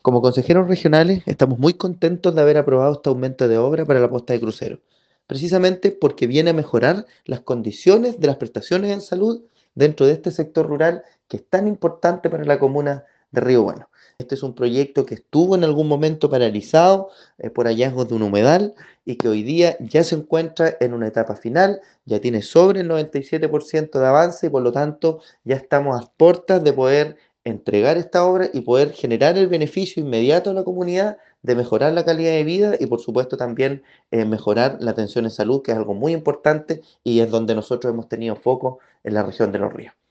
Como consejeros regionales, estamos muy contentos de haber aprobado este aumento de obra para la posta de crucero, precisamente porque viene a mejorar las condiciones de las prestaciones en salud dentro de este sector rural que es tan importante para la comuna de Río Bueno. Este es un proyecto que estuvo en algún momento paralizado por hallazgos de un humedal y que hoy día ya se encuentra en una etapa final, ya tiene sobre el 97% de avance y por lo tanto ya estamos a puertas de poder entregar esta obra y poder generar el beneficio inmediato a la comunidad de mejorar la calidad de vida y por supuesto también mejorar la atención en salud, que es algo muy importante y es donde nosotros hemos tenido foco en la región de Los Ríos.